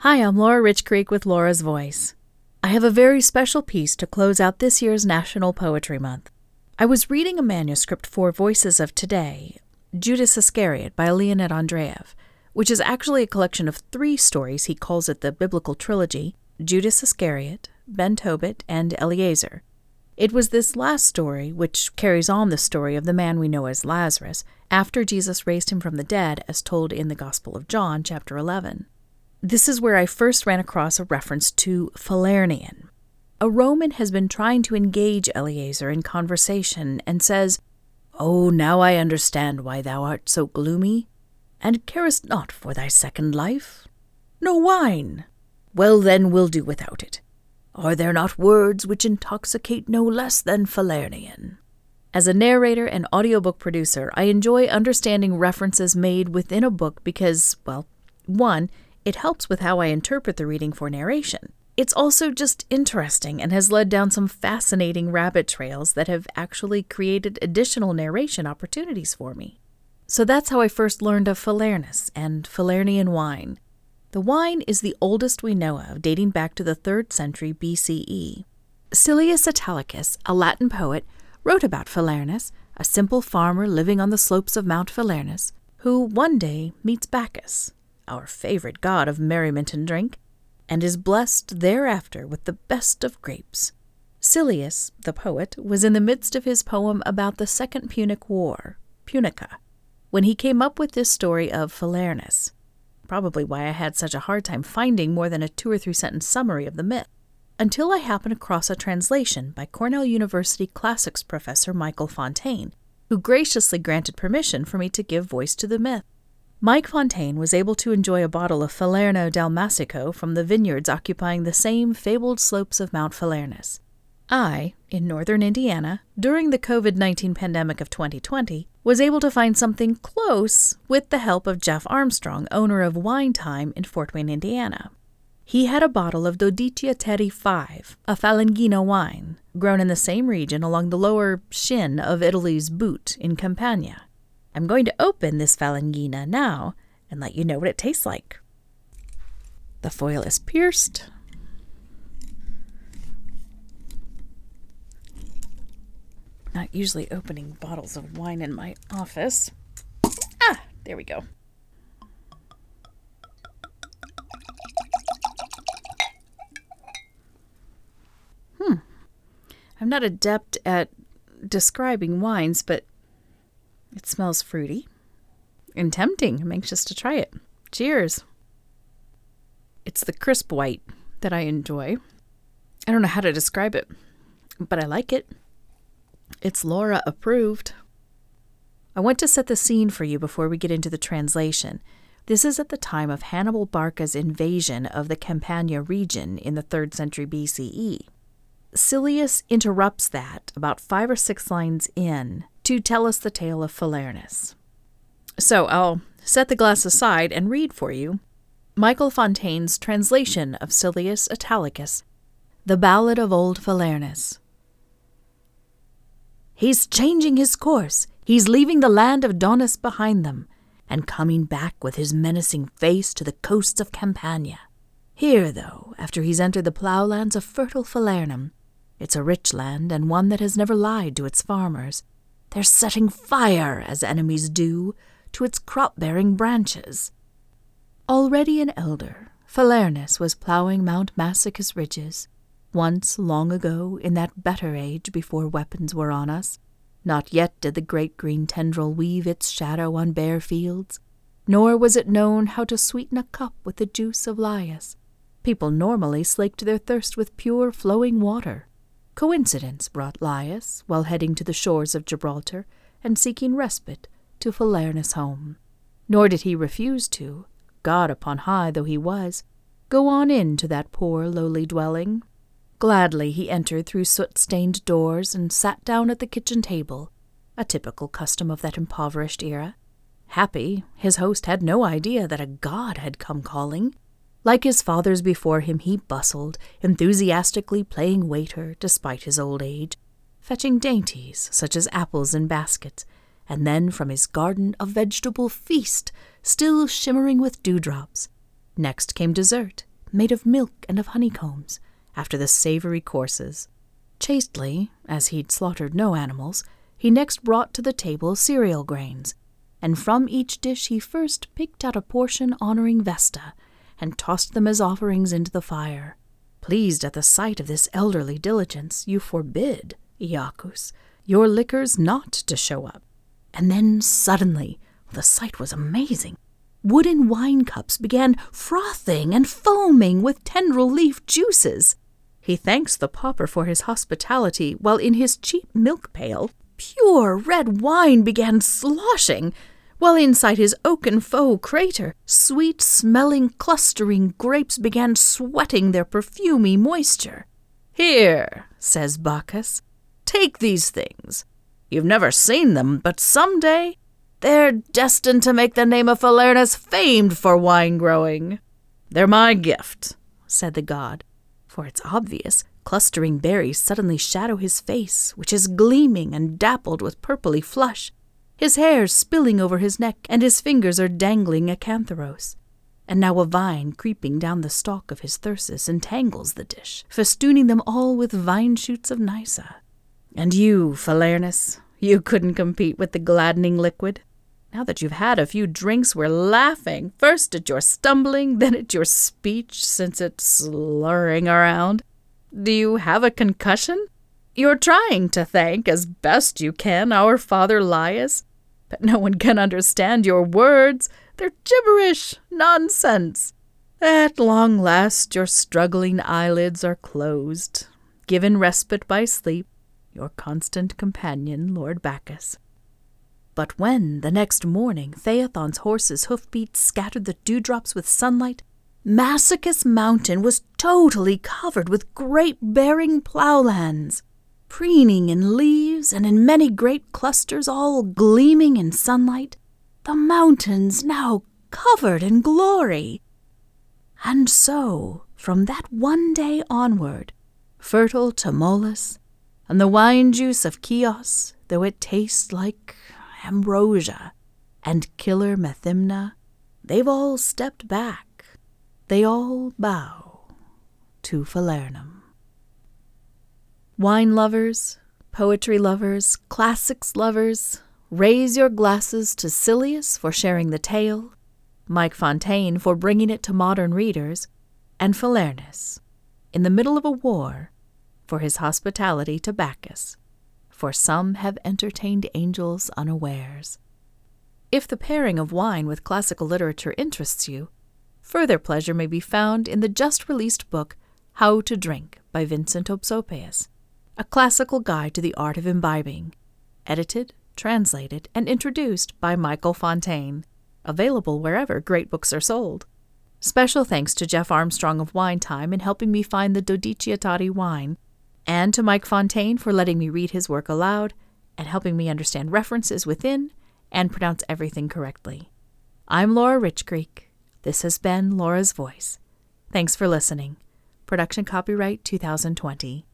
Hi, I'm Laura Richcreek with Laura's Voice. I have a very special piece to close out this year's National Poetry Month. I was reading a manuscript for Voices of Today, Judas Iscariot by Leonid Andreev, which is actually a collection of 3 stories. He calls it the Biblical Trilogy: Judas Iscariot, Ben Tobit, and Eliezer. It was this last story, which carries on the story of the man we know as Lazarus, after Jesus raised him from the dead, as told in the Gospel of John, chapter 11. This is where I first ran across a reference to Falernian. A Roman has been trying to engage Eliezer in conversation and says, "Oh, now I understand why thou art so gloomy, and carest not for thy second life. No wine! Well, then we'll do without it. Are there not words which intoxicate no less than Falernian?" As a narrator and audiobook producer, I enjoy understanding references made within a book because, well, 1, it helps with how I interpret the reading for narration. It's also just interesting and has led down some fascinating rabbit trails that have actually created additional narration opportunities for me. So that's how I first learned of Falernus and Falernian wine. The wine is the oldest we know of, dating back to the 3rd century BCE. Silius Italicus, a Latin poet, wrote about Falernus, a simple farmer living on the slopes of Mount Falernus, who one day meets Bacchus, our favorite god of merriment and drink, and is blessed thereafter with the best of grapes. Silius, the poet, was in the midst of his poem about the Second Punic War, Punica, when he came up with this story of Falernus, probably why I had such a hard time finding more than a 2 or 3 sentence summary of the myth, until I happened across a translation by Cornell University classics professor Michael Fontaine, who graciously granted permission for me to give voice to the myth. Mike Fontaine was able to enjoy a bottle of Falerno Dalmasico from the vineyards occupying the same fabled slopes of Mount Falernus. I, in northern Indiana, during the COVID-19 pandemic of 2020, was able to find something close with the help of Jeff Armstrong, owner of Wine Time in Fort Wayne, Indiana. He had a bottle of Dodicia Terry 5, a Falanghino wine, grown in the same region along the lower shin of Italy's Boot in Campania. I'm going to open this Falanghina now and let you know what it tastes like. The foil is pierced. Not usually opening bottles of wine in my office. There we go. I'm not adept at describing wines, but it smells fruity and tempting. I'm anxious to try it. Cheers. It's the crisp white that I enjoy. I don't know how to describe it, but I like it. It's Laura approved. I want to set the scene for you before we get into the translation. This is at the time of Hannibal Barca's invasion of the Campania region in the 3rd century BCE. Silius interrupts that about 5 or 6 lines in to tell us the tale of Falernus. So I'll set the glass aside and read for you Michael Fontaine's translation of Silius Italicus, The Ballad of Old Falernus. He's changing his course. He's leaving the land of Daunus behind them, and coming back with his menacing face to the coasts of Campania. Here, though, after he's entered the ploughlands of fertile Falernum, it's a rich land and one that has never lied to its farmers. They're setting fire, as enemies do, to its crop-bearing branches. Already an elder, Falernus was ploughing Mount Massicus ridges, once long ago in that better age before weapons were on us. Not yet did the great green tendril weave its shadow on bare fields, nor was it known how to sweeten a cup with the juice of Laius. People normally slaked their thirst with pure flowing water. Coincidence brought Laius, while heading to the shores of Gibraltar and seeking respite, to Falernus' home. Nor did he refuse to, God upon high though he was, go on in to that poor lowly dwelling. Gladly he entered through soot-stained doors and sat down at the kitchen table, a typical custom of that impoverished era. Happy, his host had no idea that a god had come calling. Like his fathers before him, he bustled, enthusiastically playing waiter despite his old age, fetching dainties such as apples in baskets, and then from his garden a vegetable feast, still shimmering with dewdrops. Next came dessert, made of milk and of honeycombs, after the savory courses. Chastely, as he'd slaughtered no animals, he next brought to the table cereal grains, and from each dish he first picked out a portion honoring Vesta, and tossed them as offerings into the fire. Pleased at the sight of this elderly diligence, you forbid, Iacchus, your liquors not to show up. And then suddenly, the sight was amazing, wooden wine cups began frothing and foaming with tendril leaf juices. He thanks the pauper for his hospitality, while in his cheap milk pail pure red wine began sloshing, while inside his oaken foe crater sweet-smelling clustering grapes began sweating their perfumy moisture. "Here," says Bacchus, "take these things. You've never seen them, but some day they're destined to make the name of Falernus famed for wine-growing." "They're my gift," said the god, for it's obvious clustering berries suddenly shadow his face, which is gleaming and dappled with purply flush. His hair's spilling over his neck, and his fingers are dangling acantharos. And now a vine creeping down the stalk of his thyrsus entangles the dish, festooning them all with vine-shoots of Nysa. And you, Falernus, you couldn't compete with the gladdening liquid. Now that you've had a few drinks, we're laughing, first at your stumbling, then at your speech, since it's slurring around. Do you have a concussion? You're trying to thank, as best you can, our father Laius, but no one can understand your words. They're gibberish, nonsense. At long last your struggling eyelids are closed, given respite by sleep, your constant companion, Lord Bacchus. But when, the next morning, Phaethon's horse's hoofbeats scattered the dewdrops with sunlight, Massicus Mountain was totally covered with grape-bearing ploughlands, preening in leaves and in many grape clusters all gleaming in sunlight, the mountains now covered in glory. And so, from that one day onward, fertile Tmolus, and the wine juice of Chios, though it tastes like ambrosia, and killer Methymna, they've all stepped back. They all bow to Falernum. Wine lovers, poetry lovers, classics lovers, raise your glasses to Silius for sharing the tale, Mike Fontaine for bringing it to modern readers, and Falernus, in the middle of a war, for his hospitality to Bacchus, for some have entertained angels unawares. If the pairing of wine with classical literature interests you, further pleasure may be found in the just-released book How to Drink by Vincent Opsopeus, a classical guide to the art of imbibing, edited, translated, and introduced by Michael Fontaine, available wherever great books are sold. Special thanks to Jeff Armstrong of Wine Time in helping me find the Dodiciottati wine, and to Mike Fontaine for letting me read his work aloud and helping me understand references within and pronounce everything correctly. I'm Laura Richcreek. This has been Laura's Voice. Thanks for listening. Production copyright 2020.